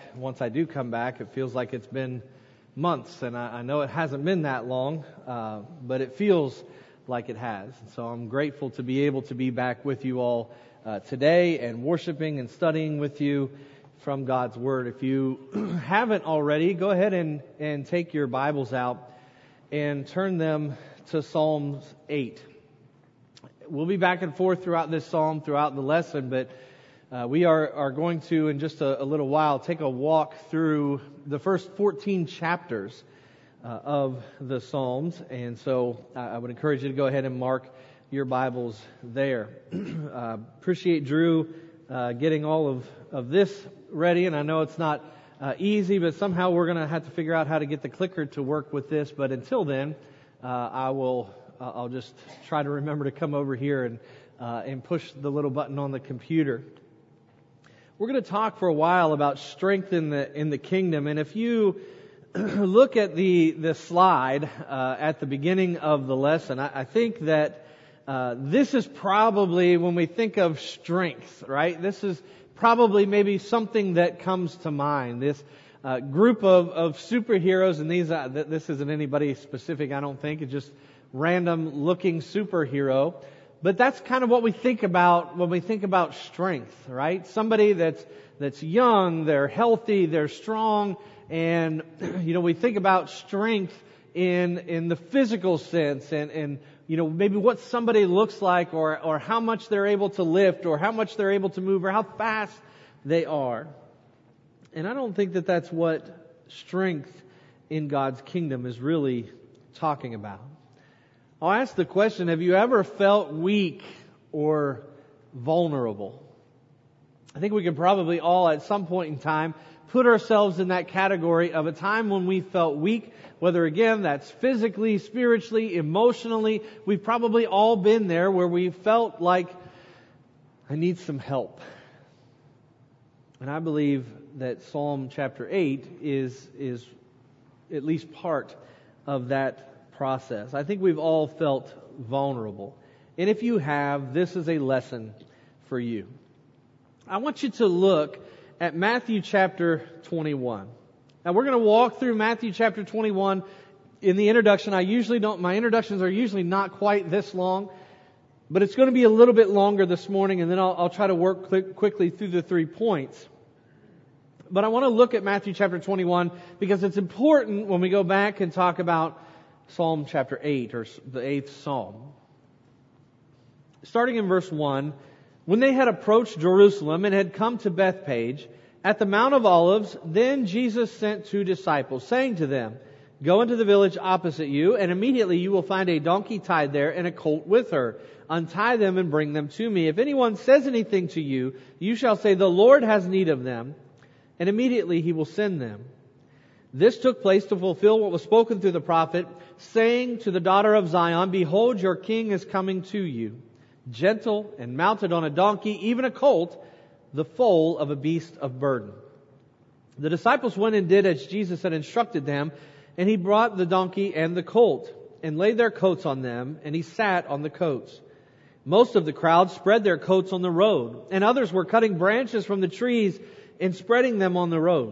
once I do come back, it feels like it's been months, and I know it hasn't been that long, but it feels like it has. So I'm grateful to be able to be back with you all today and worshiping and studying with you from God's Word. If you haven't already, go ahead and take your Bibles out and turn them to Psalms 8. We'll be back and forth throughout this psalm, throughout the lesson, but we are going to, in just a little while, take a walk through the first 14 chapters of the Psalms. And so I would encourage you to go ahead and mark your Bibles there. Appreciate Drew getting all of this ready. And I know it's not easy, but somehow we're going to have to figure out how to get the clicker to work with this. But until then, I'll just try to remember to come over here and push the little button on the computer. We're going to talk for a while about strength in the kingdom, and if you look at the slide at the beginning of the lesson, I think that this is probably, when we think of strength, right? This is probably maybe something that comes to mind. This group of superheroes, and this isn't anybody specific, I don't think. It's just random looking superhero. But that's kind of what we think about when we think about strength, right? Somebody that's young, they're healthy, they're strong, and we think about strength in the physical sense, and maybe what somebody looks like, or how much they're able to lift, or how much they're able to move, or how fast they are. And I don't think that that's what strength in God's kingdom is really talking about. I'll ask the question, have you ever felt weak or vulnerable? I think we can probably all at some point in time put ourselves in that category of a time when we felt weak, whether again that's physically, spiritually, emotionally. We've probably all been there where we felt like, I need some help. And I believe that Psalm chapter 8 is at least part of that process. I think we've all felt vulnerable. And if you have, this is a lesson for you. I want you to look at Matthew chapter 21. Now we're going to walk through Matthew chapter 21 in the introduction. My introductions are usually not quite this long, but it's going to be a little bit longer this morning, and then I'll try to work quickly through the 3 points. But I want to look at Matthew chapter 21 because it's important when we go back and talk about Psalm chapter 8, or the 8th Psalm. Starting in verse 1, when they had approached Jerusalem and had come to Bethphage, at the Mount of Olives, then Jesus sent 2 disciples, saying to them, "Go into the village opposite you, and immediately you will find a donkey tied there and a colt with her. Untie them and bring them to me. If anyone says anything to you, you shall say, 'The Lord has need of them,' and immediately He will send them." This took place to fulfill what was spoken through the prophet, saying to the daughter of Zion, "Behold, your king is coming to you, gentle and mounted on a donkey, even a colt, the foal of a beast of burden." The disciples went and did as Jesus had instructed them, and He brought the donkey and the colt, and laid their coats on them, and He sat on the coats. Most of the crowd spread their coats on the road, and others were cutting branches from the trees and spreading them on the road.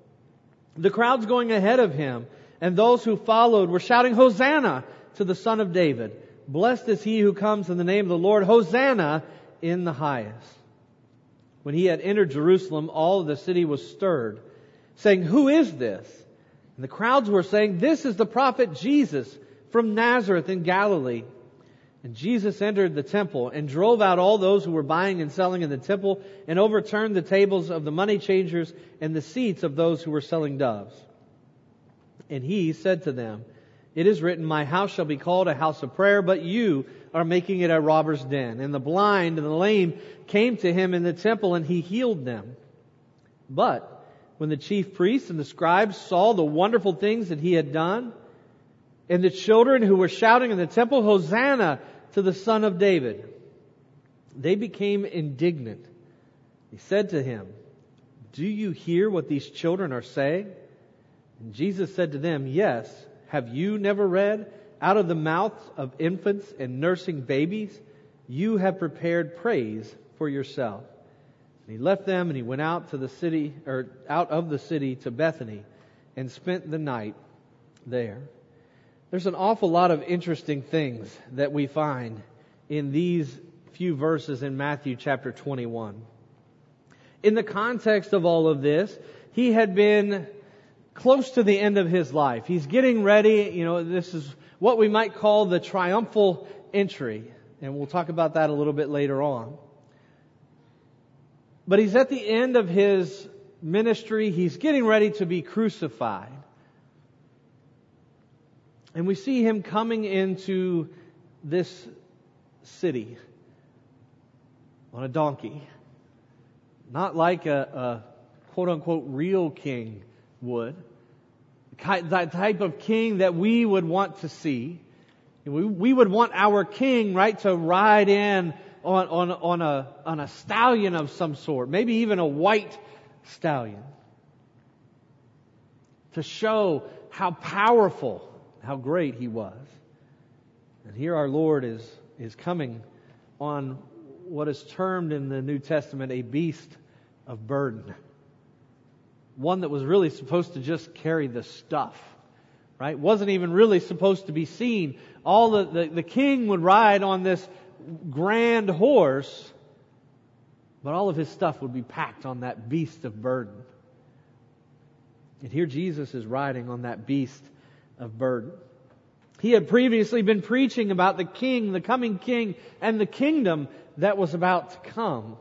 The crowds going ahead of Him and those who followed were shouting, "Hosanna to the Son of David. Blessed is He who comes in the name of the Lord. Hosanna in the highest." When He had entered Jerusalem, all of the city was stirred, saying, "Who is this?" And the crowds were saying, "This is the prophet Jesus from Nazareth in Galilee." And Jesus entered the temple and drove out all those who were buying and selling in the temple, and overturned the tables of the money changers and the seats of those who were selling doves. And He said to them, "It is written, 'My house shall be called a house of prayer,' but you are making it a robber's den." And the blind and the lame came to Him in the temple, and He healed them. But when the chief priests and the scribes saw the wonderful things that He had done, and the children who were shouting in the temple, "Hosanna to the Son of David," they became indignant. He said to him, "Do you hear what these children are saying?" And Jesus said to them, "Yes. Have you never read, 'Out of the mouths of infants and nursing babies, you have prepared praise for yourself'? And he left them and he went out to the city, or out of the city to Bethany, and spent the night there. There's an awful lot of interesting things that we find in these few verses in Matthew chapter 21. In the context of all of this, he had been close to the end of his life. He's getting ready. This is what we might call the triumphal entry. And we'll talk about that a little bit later on. But he's at the end of his ministry. He's getting ready to be crucified. And we see him coming into this city on a donkey. Not like a quote-unquote real king would. The type of king that we would want to see. We would want our king, right, to ride in on a stallion of some sort. Maybe even a white stallion. To show how powerful, how great he was. And here our Lord is coming on what is termed in the New Testament a beast of burden. One that was really supposed to just carry the stuff, right? Wasn't even really supposed to be seen. All the king would ride on this grand horse, but all of his stuff would be packed on that beast of burden. And here Jesus is riding on that beast of burden. He had previously been preaching about the king, the coming king, and the kingdom that was about to come.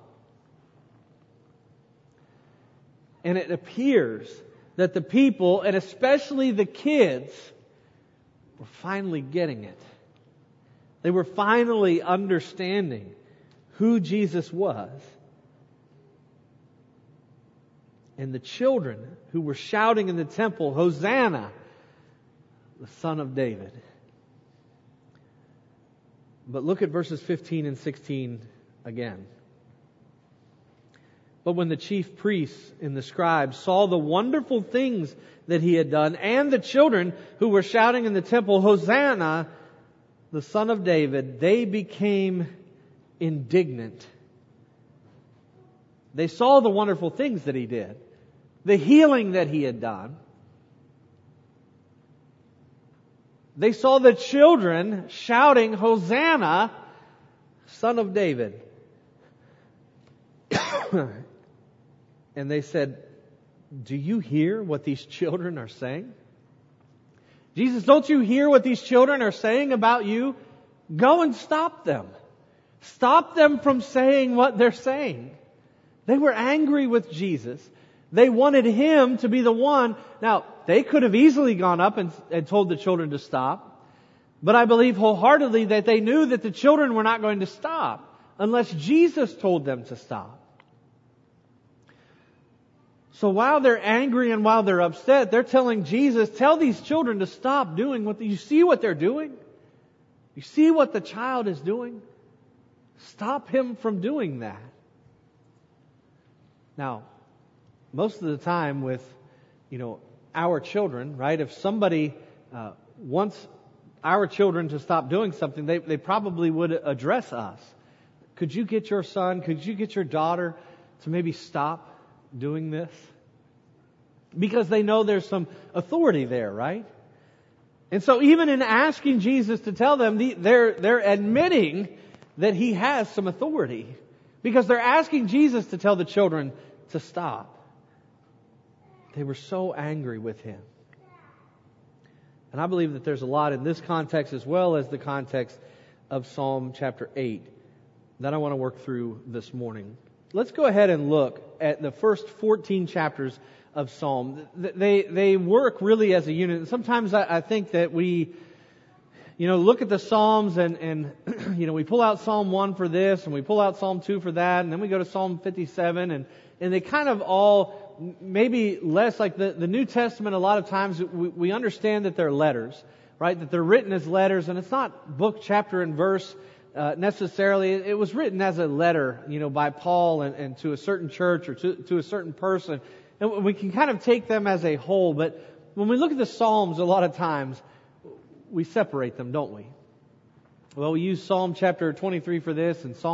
And it appears that the people, and especially the kids, were finally getting it. They were finally understanding who Jesus was. And the children who were shouting in the temple, "Hosanna, the Son of David." But look at verses 15 and 16 again. But when the chief priests and the scribes saw the wonderful things that he had done, and the children who were shouting in the temple, "Hosanna, the Son of David," they became indignant. They saw the wonderful things that he did, the healing that he had done. They saw the children shouting, "Hosanna, Son of David." And they said, "Do you hear what these children are saying? Jesus, don't you hear what these children are saying about you? Go and stop them. Stop them from saying what they're saying." They were angry with Jesus. They wanted Him to be the one. Now, they could have easily gone up and told the children to stop. But I believe wholeheartedly that they knew that the children were not going to stop unless Jesus told them to stop. So while they're angry and while they're upset, they're telling Jesus, "Tell these children to stop doing you see what they're doing? You see what the child is doing? Stop him from doing that." Now, most of the time with, our children, right? If somebody wants our children to stop doing something, they probably would address us. Could you get your son, could you get your daughter to maybe stop doing this? Because they know there's some authority there, right? And so even in asking Jesus to tell them, they're admitting that He has some authority. Because they're asking Jesus to tell the children to stop. They were so angry with Him. And I believe that there's a lot in this context as well as the context of Psalm chapter 8 that I want to work through this morning. Let's go ahead and look at the first 14 chapters of Psalm. They work really as a unit. And sometimes I think that we, look at the Psalms and we pull out Psalm 1 for this and we pull out Psalm 2 for that, and then we go to Psalm 57 and they kind of all, maybe less like the New Testament. A lot of times we understand that they're letters, right? That they're written as letters, and it's not book, chapter, and verse necessarily. It was written as a letter, by Paul and to a certain church or to a certain person. And we can kind of take them as a whole, but when we look at the Psalms, a lot of times we separate them, don't we? Well, we use Psalm chapter 23 for this and Psalm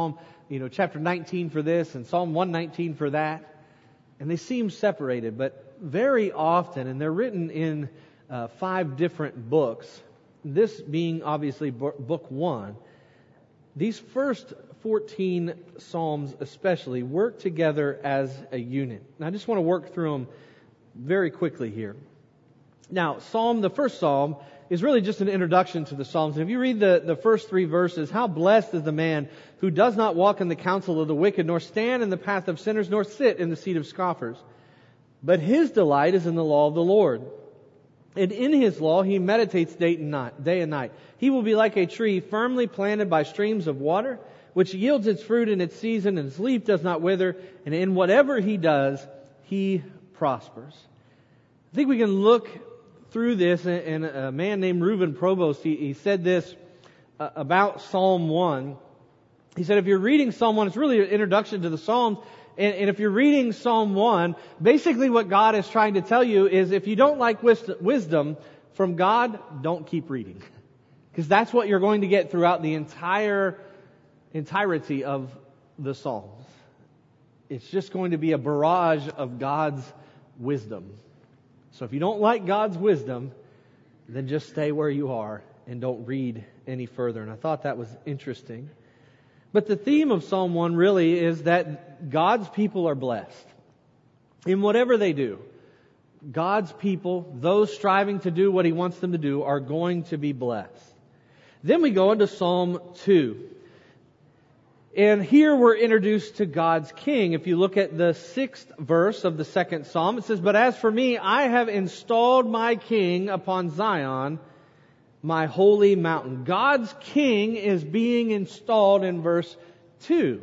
chapter 19 for this and Psalm 119 for that. And they seem separated, but very often, and they're written in 5 different books, this being obviously book 1, these first 14 Psalms especially work together as a unit. And I just want to work through them very quickly here. Now, the first Psalm is really just an introduction to the Psalms. And if you read the first 3 verses, how blessed is the man who does not walk in the counsel of the wicked, nor stand in the path of sinners, nor sit in the seat of scoffers. But his delight is in the law of the Lord. And in his law he meditates day and night. He will be like a tree firmly planted by streams of water, which yields its fruit in its season, and its leaf does not wither. And in whatever he does, he prospers. I think we can look through this, and a man named Reuben Provost, he said this about Psalm 1. He said, if you're reading Psalm 1, it's really an introduction to the Psalms, and if you're reading Psalm 1, basically what God is trying to tell you is if you don't like wisdom from God, don't keep reading. Because that's what you're going to get throughout the entirety of the Psalms. It's just going to be a barrage of God's wisdom. So if you don't like God's wisdom, then just stay where you are and don't read any further. And I thought that was interesting. But the theme of Psalm 1 really is that God's people are blessed. In whatever they do, God's people, those striving to do what He wants them to do, are going to be blessed. Then we go into Psalm 2. And here we're introduced to God's King. If you look at the 6th verse of the 2nd Psalm, it says, but as for me, I have installed my King upon Zion, my holy mountain. God's King is being installed in verse 2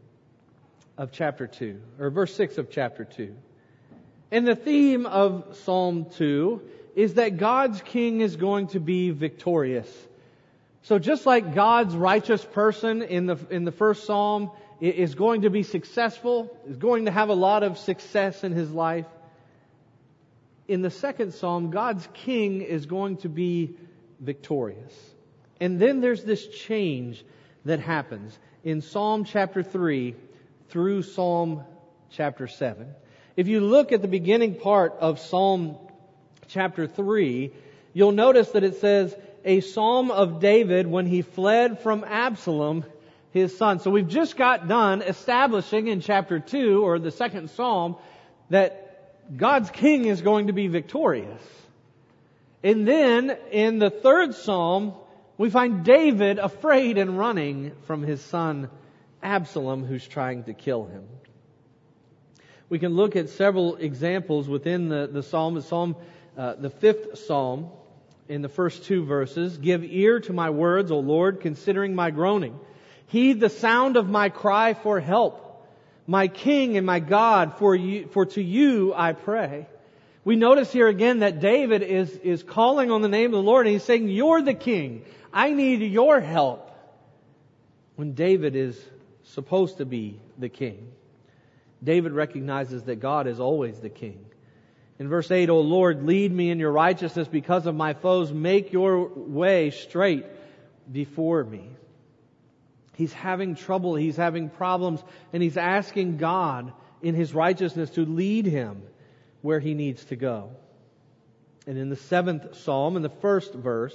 of chapter 2, or verse 6 of chapter 2. And the theme of Psalm 2 is that God's King is going to be victorious. So just like God's righteous person in the first Psalm is going to be successful, is going to have a lot of success in his life, in the 2nd Psalm, God's King is going to be victorious. And then there's this change that happens in Psalm chapter 3 through Psalm chapter 7. If you look at the beginning part of Psalm chapter 3, you'll notice that it says, a psalm of David when he fled from Absalom, his son. So we've just got done establishing in chapter 2, or the 2nd Psalm, that God's King is going to be victorious. And then in the 3rd Psalm, we find David afraid and running from his son Absalom, who's trying to kill him. We can look at several examples within the Psalm. The 5th Psalm, in the first 2 verses, give ear to my words, O Lord, considering my groaning. Heed the sound of my cry for help. My King and my God, for to you I pray. We notice here again that David is calling on the name of the Lord, and he's saying, you're the King. I need your help. When David is supposed to be the King. David recognizes that God is always the King. In verse 8, O Lord, lead me in your righteousness because of my foes. Make your way straight before me. He's having trouble. He's having problems. And he's asking God in His righteousness to lead him where he needs to go. And in the 7th Psalm, in the 1st verse,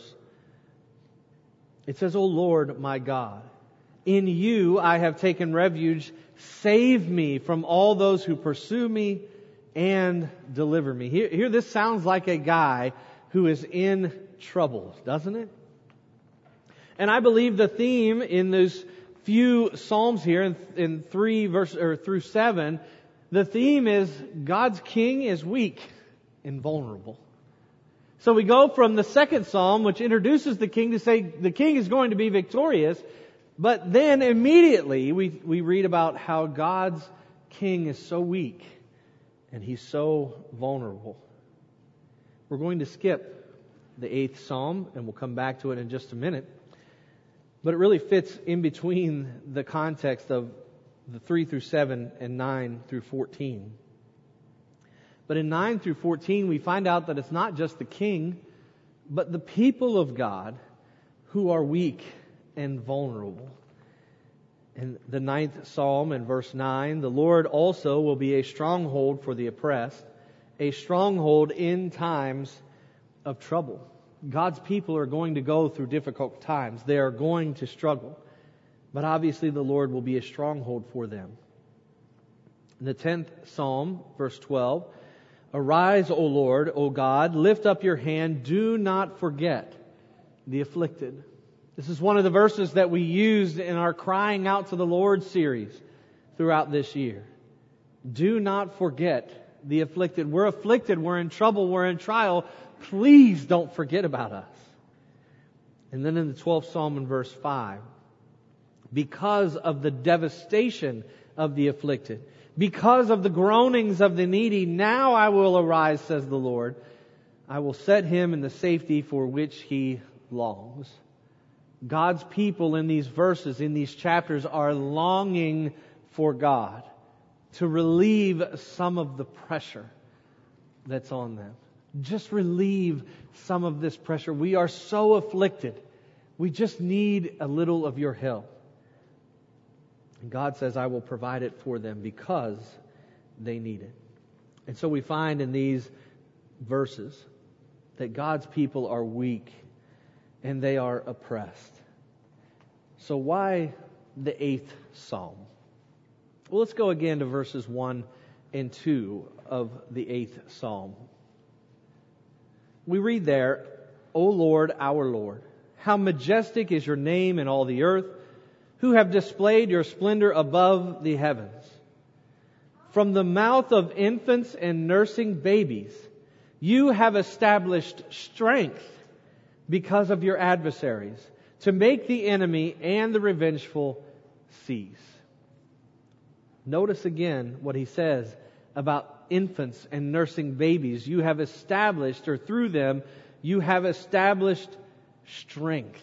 it says, O Lord, my God, in you I have taken refuge. Save me from all those who pursue me and deliver me. Here this sounds like a guy who is in trouble, doesn't it? And I believe the theme in those few Psalms here in 3 verses or through 7, the theme is God's King is weak and vulnerable. So we go from the 2nd Psalm, which introduces the King, to say the King is going to be victorious, but then immediately we read about how God's King is so weak and He's so vulnerable. We're going to skip the 8th Psalm, and we'll come back to it in just a minute. But it really fits in between the context of the 3 through 7 and 9 through 14. But in 9 through 14, we find out that it's not just the king, but the people of God who are weak and vulnerable. In the 9th Psalm in verse 9, the Lord also will be a stronghold for the oppressed, a stronghold in times of trouble. God's people are going to go through difficult times. They are going to struggle. But obviously the Lord will be a stronghold for them. In the 10th Psalm, verse 12, Arise, O Lord, O God, lift up your hand, do not forget the afflicted. This is one of the verses that we used in our Crying Out to the Lord series throughout this year. Do not forget the afflicted. We're afflicted, we're in trouble, we're in trial. Please don't forget about us. And then in the 12th Psalm in verse 5, because of the devastation of the afflicted, because of the groanings of the needy, now I will arise, says the Lord. I will set him in the safety for which he longs. God's people in these verses, in these chapters, are longing for God to relieve some of the pressure that's on them. Just relieve some of this pressure. We are so afflicted. We just need a little of your help. And God says, I will provide it for them because they need it. And so we find in these verses that God's people are weak and they are oppressed. So why the 8th Psalm? Well, let's go again to verses 1 and 2 of the 8th Psalm. We read there, O Lord, our Lord, how majestic is your name in all the earth, who have displayed your splendor above the heavens. From the mouth of infants and nursing babies, you have established strength because of your adversaries, to make the enemy and the revengeful cease. Notice again what he says about infants and nursing babies. You have established, or through them, you have established strength.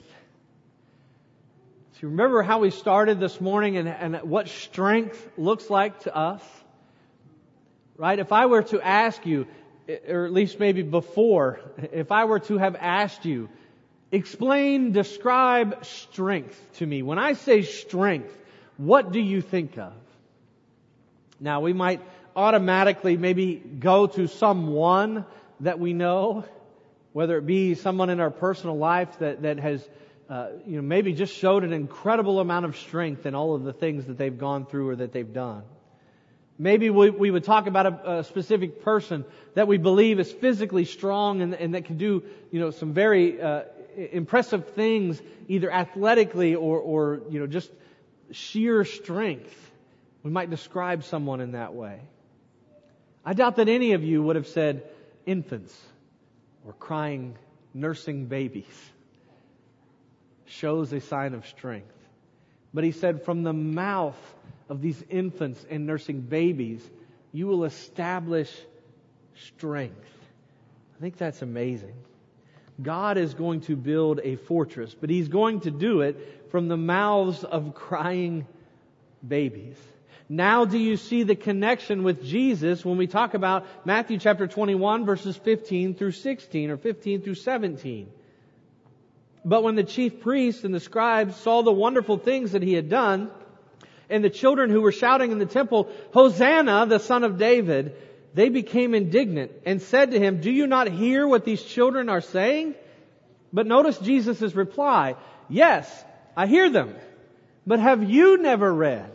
So you remember how we started this morning and what strength looks like to us? Right? If I were to ask you, or at least maybe before, if I were to have asked you, describe strength to me. When I say strength, what do you think of? Now, we might automatically maybe go to someone that we know, whether it be someone in our personal life that has maybe just showed an incredible amount of strength in all of the things that they've gone through or that they've done. Maybe we would talk about a specific person that we believe is physically strong and that can do some very impressive things, either athletically or just sheer strength. We might describe someone in that way. I doubt that any of you would have said infants or crying, nursing babies shows a sign of strength. But he said, from the mouth of these infants and nursing babies, you will establish strength. I think that's amazing. God is going to build a fortress, but He's going to do it from the mouths of crying babies. Now do you see the connection with Jesus when we talk about Matthew chapter 21 verses 15 through 16 or 15 through 17? But when the chief priests and the scribes saw the wonderful things that He had done, and the children who were shouting in the temple, Hosanna, the Son of David, they became indignant and said to Him, do you not hear what these children are saying? But notice Jesus' reply, yes, I hear them, but have you never read?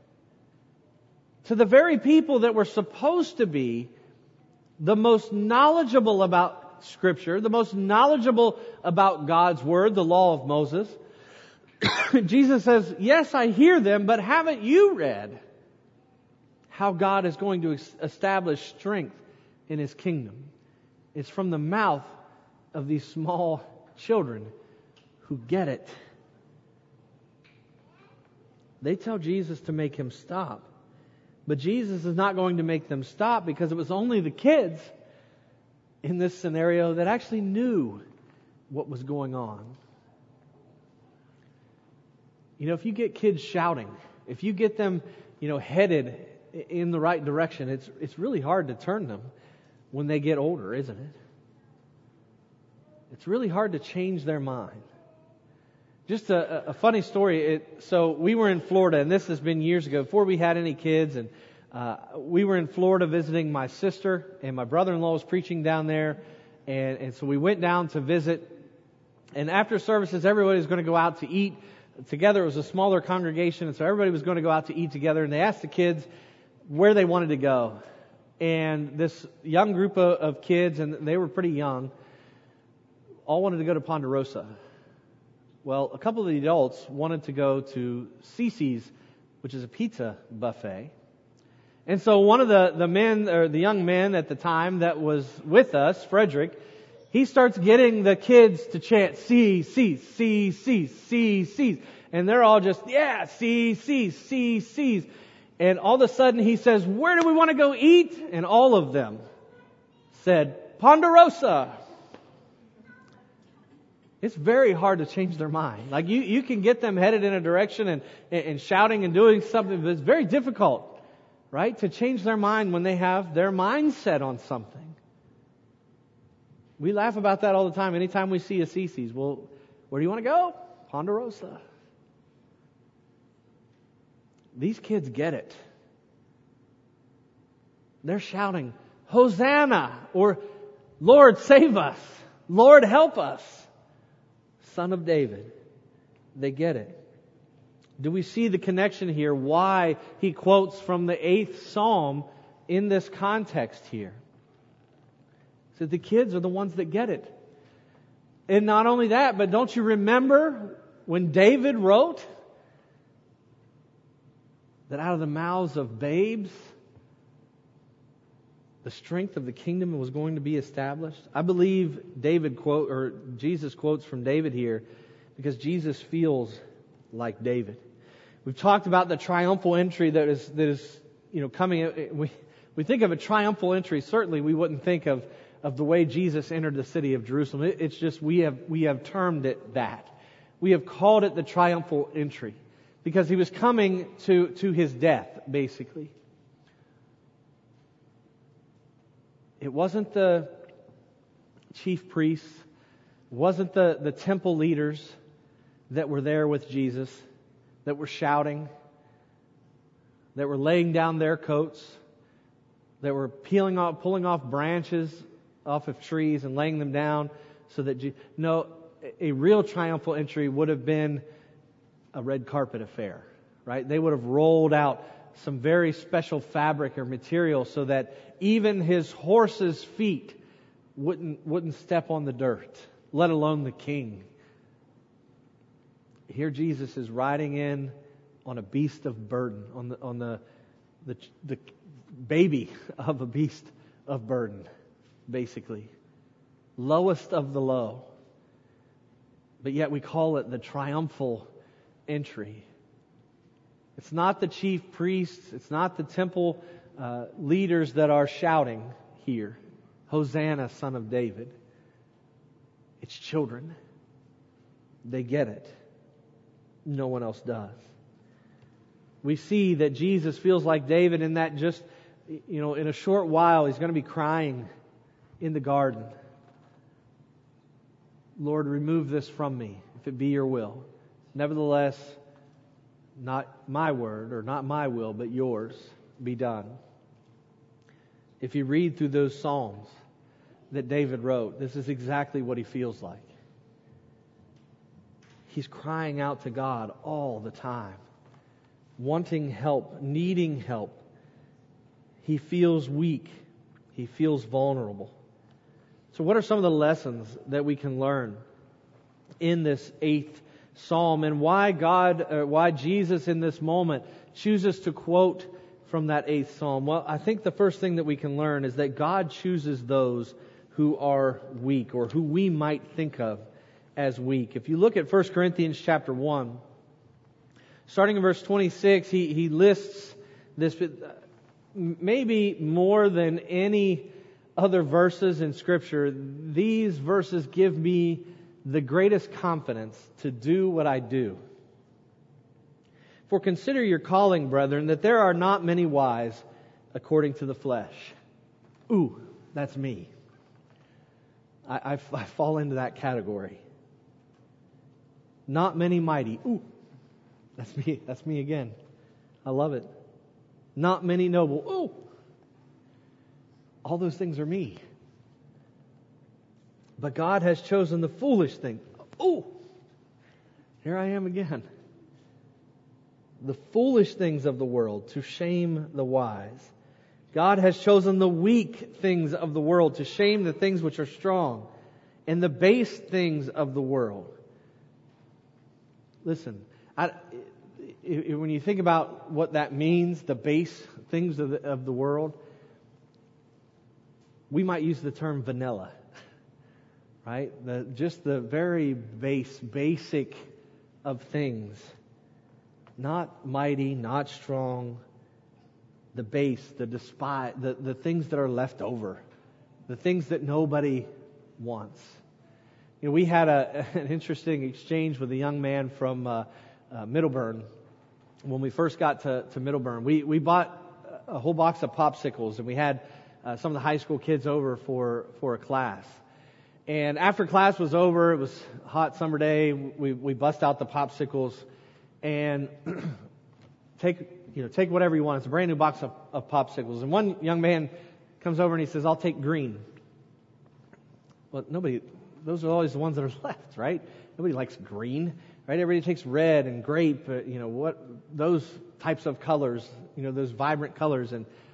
To the very people that were supposed to be the most knowledgeable about Scripture, the most knowledgeable about God's Word, the law of Moses, Jesus says, yes, I hear them, but haven't you read how God is going to establish strength in His kingdom? It's from the mouth of these small children who get it. They tell Jesus to make Him stop. But Jesus is not going to make them stop because it was only the kids in this scenario that actually knew what was going on. If you get kids shouting, if you get them, headed in the right direction, it's really hard to turn them when they get older, isn't it? It's really hard to change their mind. Just a funny story. So we were in Florida, and this has been years ago, before we had any kids, and we were in Florida visiting my sister, and my brother-in-law was preaching down there, and so we went down to visit, and after services, everybody was going to go out to eat together. It was a smaller congregation, and so everybody was going to go out to eat together, and they asked the kids where they wanted to go. And this young group of kids, and they were pretty young, all wanted to go to Ponderosa. Well, a couple of the adults wanted to go to Cece's, which is a pizza buffet. And so one of the men, or the young men at the time that was with us, Frederick, he starts getting the kids to chant C's. And they're all just, yeah, C's. And all of a sudden he says, where do we want to go eat? And all of them said, Ponderosa. It's very hard to change their mind. Like you can get them headed in a direction and shouting and doing something, but it's very difficult, right? To change their mind when they have their mind set on something. We laugh about that all the time. Anytime we see a Cece's, well, where do you want to go? Ponderosa. These kids get it. They're shouting, Hosanna, or Lord, save us. Lord, help us. Son of David. They get it. Do we see the connection here? Why he quotes from the 8th Psalm in this context here? So the kids are the ones that get it. And not only that, but don't you remember when David wrote that out of the mouths of babes, the strength of the kingdom was going to be established? I believe Jesus quotes from David here because Jesus feels like David. We've talked about the triumphal entry that is coming. We think of a triumphal entry. Certainly, we wouldn't think of the way Jesus entered the city of Jerusalem. It's just we have termed it that. We have called it the triumphal entry because he was coming to his death, basically. It wasn't the chief priests, it wasn't the temple leaders that were there with Jesus, that were shouting, that were laying down their coats, that were pulling off branches off of trees and laying them down so that a real triumphal entry would have been a red carpet affair, right? They would have rolled out some very special fabric or material so that even his horse's feet wouldn't step on the dirt, let alone the king. Here Jesus is riding in on a beast of burden, on the baby of a beast of burden, basically. Lowest of the low. But yet we call it the triumphal entry. It's not the chief priests, it's not the temple leaders that are shouting here, Hosanna, Son of David. It's children. They get it. No one else does. We see that Jesus feels like David in that just, in a short while he's going to be crying in the garden. Lord, remove this from me, if it be your will. Nevertheless, not my word or not my will, but yours be done. If you read through those Psalms that David wrote, this is exactly what he feels like. He's crying out to God all the time, wanting help, needing help. He feels weak. He feels vulnerable. So what are some of the lessons that we can learn in this 8th Psalm, and why Jesus in this moment chooses to quote from that 8th Psalm? Well, I think the first thing that we can learn is that God chooses those who are weak, or who we might think of as weak. If you look at 1 Corinthians chapter 1, starting in verse 26, he lists this, maybe more than any other verses in Scripture. These verses give me the greatest confidence to do what I do. For consider your calling, brethren, that there are not many wise according to the flesh. Ooh, that's me. I fall into that category. Not many mighty. Ooh, that's me. That's me again. I love it. Not many noble. Ooh, all those things are me. But God has chosen the foolish thing. Ooh, here I am again. The foolish things of the world to shame the wise. God has chosen the weak things of the world to shame the things which are strong, and the base things of the world. Listen, when you think about what that means, the base things of the world, we might use the term vanilla, right? Just the very basic of things. Not mighty, not strong. The base, the despise, the things that are left over. The things that nobody wants. You know, we had an interesting exchange with a young man from Middleburn. When we first got to Middleburn, we bought a whole box of popsicles, and we had some of the high school kids over for a class. And after class was over, it was a hot summer day, we bust out the popsicles and take whatever you want. It's a brand new box of popsicles. And one young man comes over and he says, "I'll take green." Well, those are always the ones that are left, right? Nobody likes green, right? Everybody takes red and grape, those types of colors, those vibrant colors.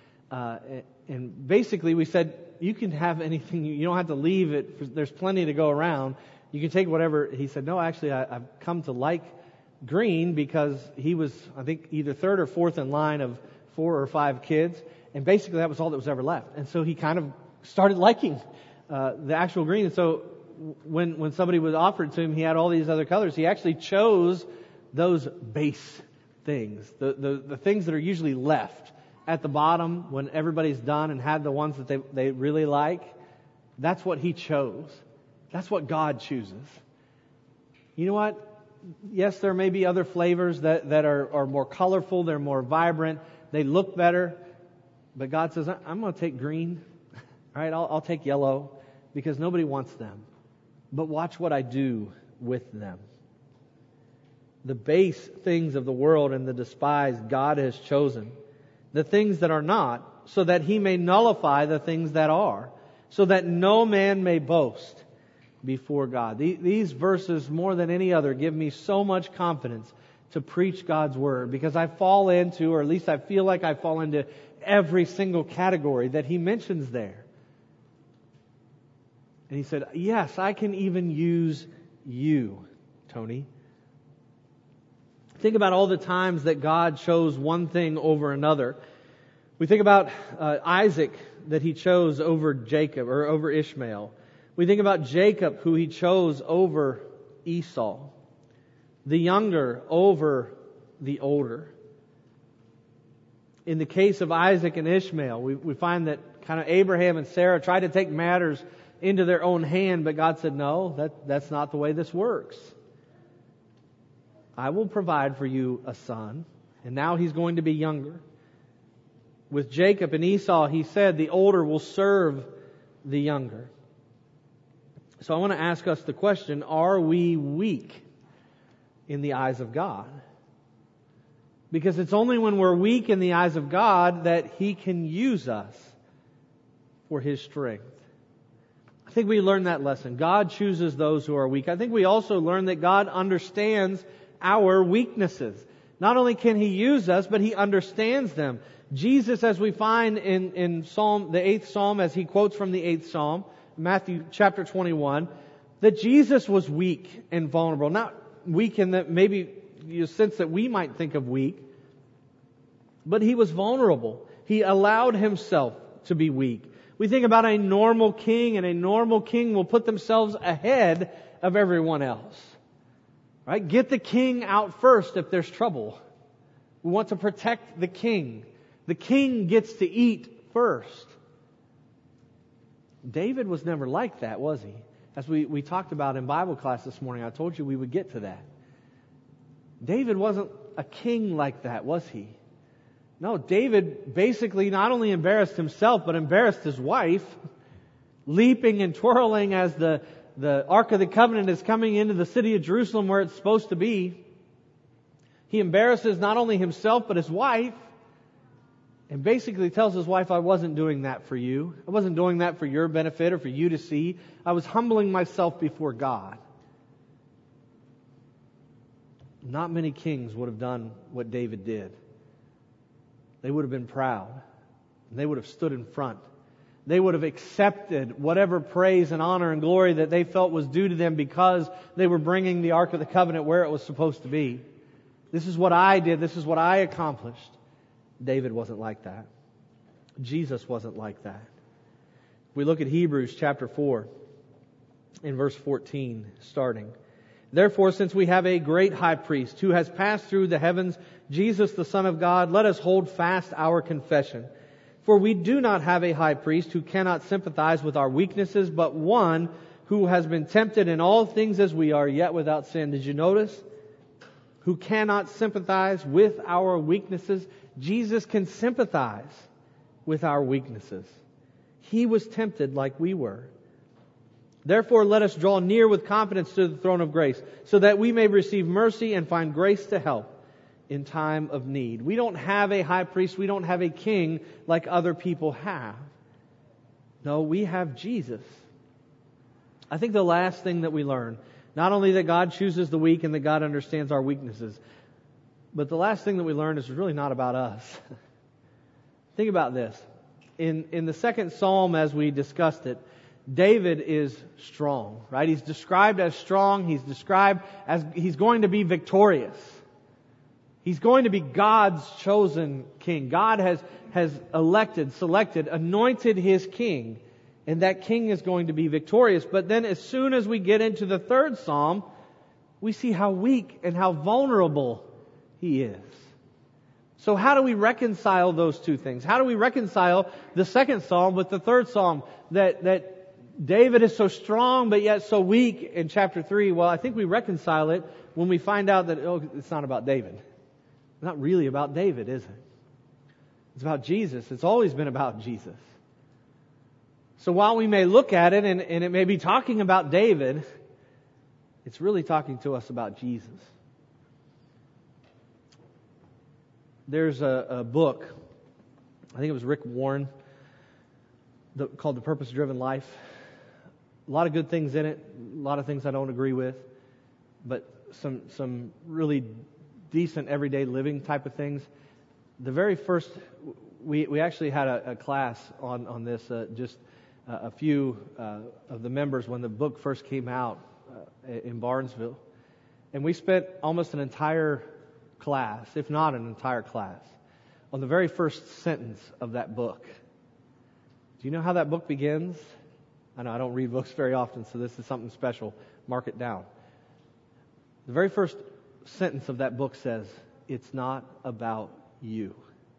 And basically we said, you can have anything, you don't have to leave it. There's plenty to go around. You can take whatever. He said, "No, actually, I've come to like green," because he was, I think, either third or fourth in line of 4 or 5 kids. And basically that was all that was ever left. And so he kind of started liking the actual green. And so when somebody was offered to him, he had all these other colors. He actually chose those base things, the things that are usually left at the bottom when everybody's done and had the ones that they really like. That's what he chose. That's what God chooses. You know what? Yes, there may be other flavors that are more colorful, they're more vibrant, they look better. But God says, I'm going to take green. All right, I'll take yellow because nobody wants them. But watch what I do with them. The base things of the world and the despised God has chosen. The things that are not, so that He may nullify the things that are, so that no man may boast before God. These verses, more than any other, give me so much confidence to preach God's Word, because I fall into, or at least I feel like I fall into, every single category that He mentions there. And He said, yes, I can even use you, Tony. Think about all the times that God chose one thing over another. We think about Isaac, that He chose over Jacob, or over Ishmael. We think about Jacob, who He chose over Esau. The younger over the older. In the case of Isaac and Ishmael, we find that kind of Abraham and Sarah tried to take matters into their own hand, but God said, no, that's not the way this works. I will provide for you a son, and now he's going to be younger. With Jacob and Esau, He said, the older will serve the younger. So I want to ask us the question, are we weak in the eyes of God? Because it's only when we're weak in the eyes of God that He can use us for His strength. I think we learned that lesson. God chooses those who are weak. I think we also learned that God understands our weaknesses. Not only can He use us, but He understands them. Jesus, as we find in Psalm, the 8th Psalm, as He quotes from the 8th Psalm, Matthew chapter 21, that Jesus was weak and vulnerable. Not weak in the maybe sense that we might think of weak, but He was vulnerable. He allowed Himself to be weak. We think about a normal king, and a normal king will put themselves ahead of everyone else. Right? Get the king out first if there's trouble. We want to protect the king. The king gets to eat first. David was never like that, was he? As we talked about in Bible class this morning, I told you we would get to that. David wasn't a king like that, was he? No, David basically not only embarrassed himself, but embarrassed his wife, leaping and twirling as the the Ark of the Covenant is coming into the city of Jerusalem where it's supposed to be, he embarrasses not only himself but his wife, and basically tells his wife, I wasn't doing that for you. I wasn't doing that for your benefit or for you to see. I was humbling myself before God. Not many kings would have done what David did. They would have been proud. They would have stood in front. They would have accepted whatever praise and honor and glory that they felt was due to them because they were bringing the Ark of the Covenant where it was supposed to be. This is what I did. This is what I accomplished. David wasn't like that. Jesus wasn't like that. We look at Hebrews chapter 4 in verse 14 starting. Therefore, since we have a great high priest who has passed through the heavens, Jesus the Son of God, let us hold fast our confession. For we do not have a high priest who cannot sympathize with our weaknesses, but one who has been tempted in all things as we are, yet without sin. Did you notice? Who cannot sympathize with our weaknesses. Jesus can sympathize with our weaknesses. He was tempted like we were. Therefore, let us draw near with confidence to the throne of grace, so that we may receive mercy and find grace to help in time of need. We don't have a high priest. We don't have a king like other people have. No, we have Jesus. I think the last thing that we learn, not only that God chooses the weak and that God understands our weaknesses, but the last thing that we learn is really not about us. Think about this. In the second psalm, as we discussed it, David is strong, right? He's described as strong. He's described as he's going to be victorious. He's going to be God's chosen king. God has elected, selected, anointed His king. And that king is going to be victorious. But then as soon as we get into the third psalm, we see how weak and how vulnerable he is. So how do we reconcile those two things? How do we reconcile the second psalm with the third psalm? That David is so strong but yet so weak in chapter 3. Well, I think we reconcile it when we find out that, it's not about David. It's not really about David, is it? It's about Jesus. It's always been about Jesus. So while we may look at it and it may be talking about David, it's really talking to us about Jesus. There's a book, I think it was Rick Warren, called The Purpose-Driven Life. A lot of good things in it, a lot of things I don't agree with, but some really decent everyday living type of things. The very first, we actually had a class on this, just a few of the members when the book first came out in Barnesville. And we spent almost an entire class, if not an entire class, on the very first sentence of that book. Do you know how that book begins? I know I don't read books very often, so this is something special. Mark it down. The very first sentence of that book says, "It's not about you."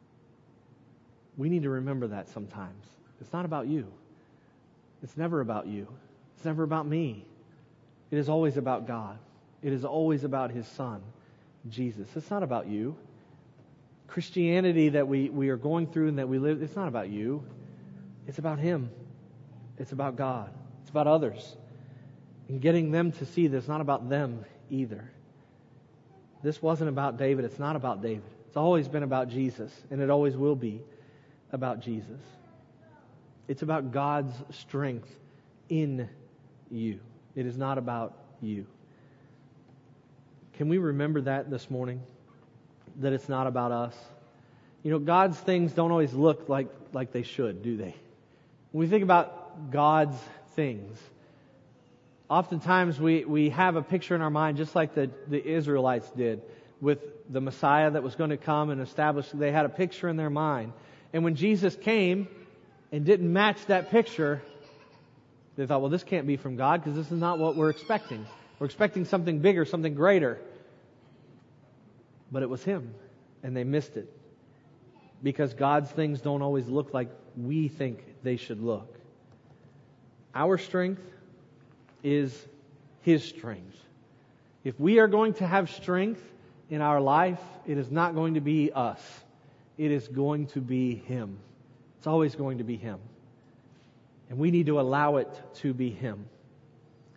We need to remember that sometimes. It's not about you. It's never about you. It's never about me. It is always about God. It is always about His Son, Jesus. It's not about you. Christianity that we are going through and that we live, it's not about you. It's about Him. It's about God. It's about others. And getting them to see that it's not about them either. This wasn't about David. It's not about David. It's always been about Jesus, and it always will be about Jesus. It's about God's strength in you. It is not about you. Can we remember that this morning? That it's not about us? You know, God's things don't always look like they should, do they? When we think about God's things, oftentimes we have a picture in our mind, just like the Israelites did with the Messiah that was going to come and establish. They had a picture in their mind. And when Jesus came and didn't match that picture, they thought, well, this can't be from God because this is not what we're expecting. We're expecting something bigger, something greater. But it was Him, and they missed it. Because God's things don't always look like we think they should look. Our strength is His strength. If we are going to have strength in our life, it is not going to be us. It is going to be Him. It's always going to be Him. And we need to allow it to be Him.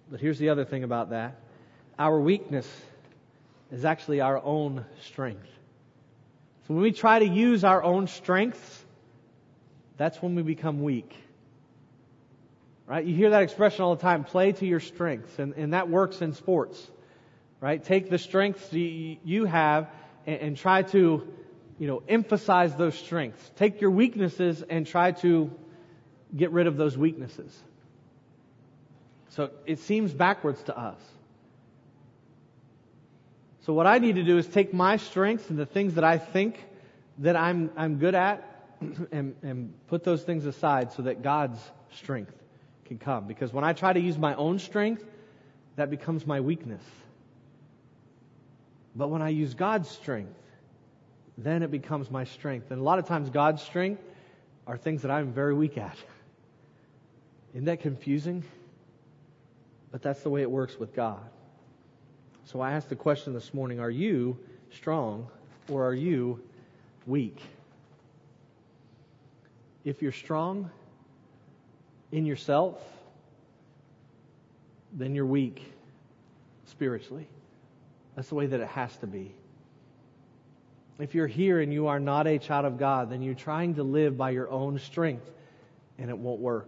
But here's the other thing about that. Our weakness is actually our own strength. So when we try to use our own strengths, that's when we become weak. Right? You hear that expression all the time, play to your strengths. And that works in sports. Right? Take the strengths you have and try to, emphasize those strengths. Take your weaknesses and try to get rid of those weaknesses. So it seems backwards to us. So what I need to do is take my strengths and the things that I think that I'm good at and put those things aside so that God's strength can come. Because when I try to use my own strength, that becomes my weakness. But when I use God's strength, then it becomes my strength. And a lot of times God's strength are things that I'm very weak at. Isn't that confusing? But that's the way it works with God. So I asked the question this morning, are you strong or are you weak? If you're strong in yourself, then you're weak spiritually. That's the way that it has to be. If you're here and you are not a child of God, then you're trying to live by your own strength, and it won't work.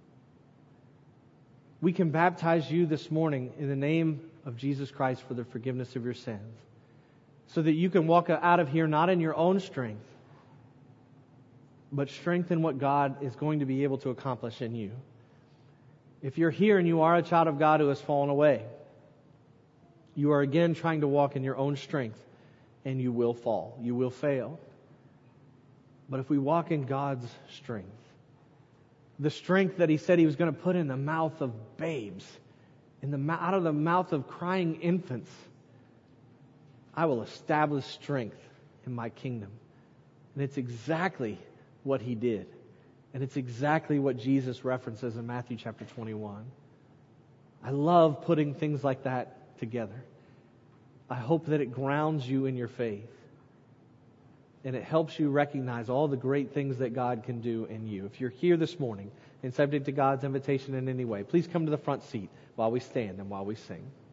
We can baptize you this morning in the name of Jesus Christ for the forgiveness of your sins, so that you can walk out of here not in your own strength, but strength in what God is going to be able to accomplish in you. If you're here and you are a child of God who has fallen away, you are again trying to walk in your own strength, and you will fall. You will fail. But if we walk in God's strength, the strength that He said He was going to put in the mouth of babes, out of the mouth of crying infants, I will establish strength in my kingdom. And it's exactly what He did. And it's exactly what Jesus references in Matthew chapter 21. I love putting things like that together. I hope that it grounds you in your faith. And it helps you recognize all the great things that God can do in you. If you're here this morning and subject to God's invitation in any way, please come to the front seat while we stand and while we sing.